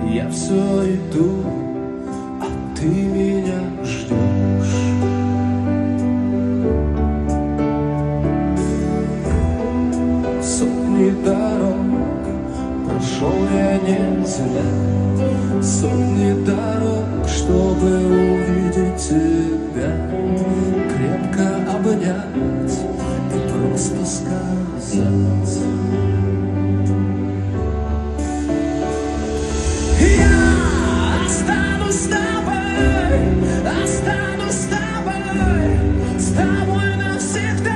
Я все иду, а ты меня ждешь. Сотни дорог прошел я не зря, сотни дорог, чтобы увидеть тебя, крепко обнять и просто сказать: я останусь с тобой, останусь с тобой навсегда.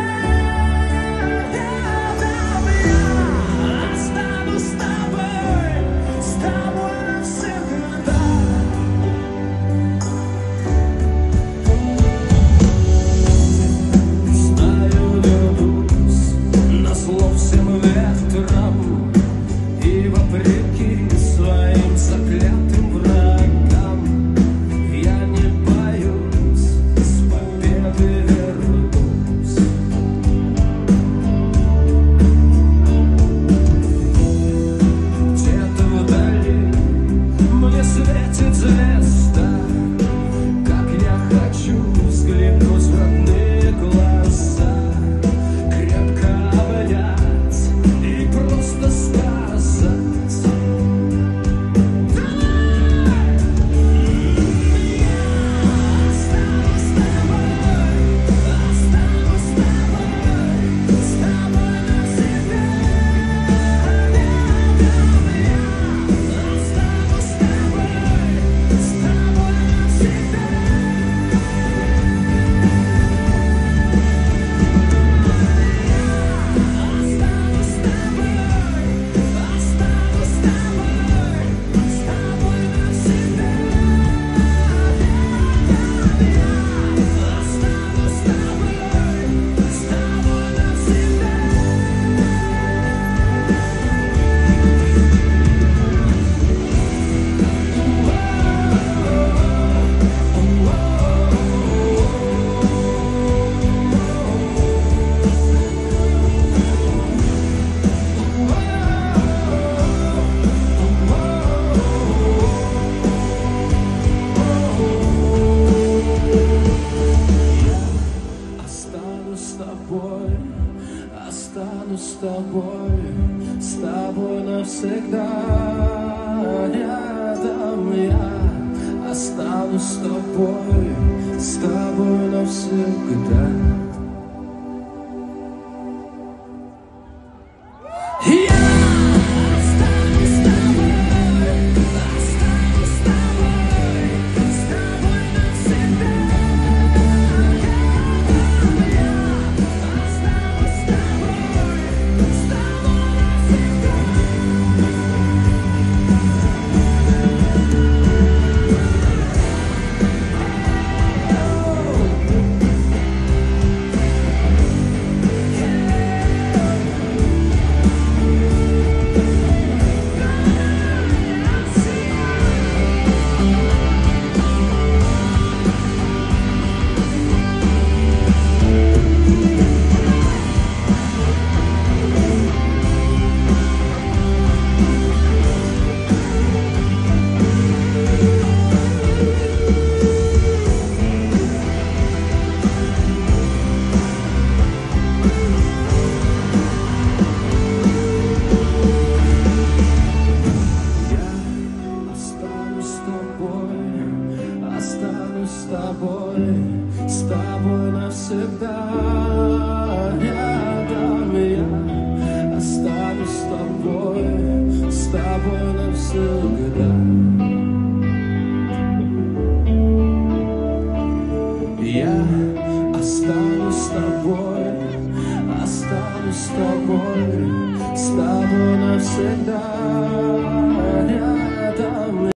Останусь с тобой навсегда. Рядом я останусь с тобой навсегда. С тобой навсегда. Рядом я останусь с тобой навсегда. Я останусь с тобой навсегда.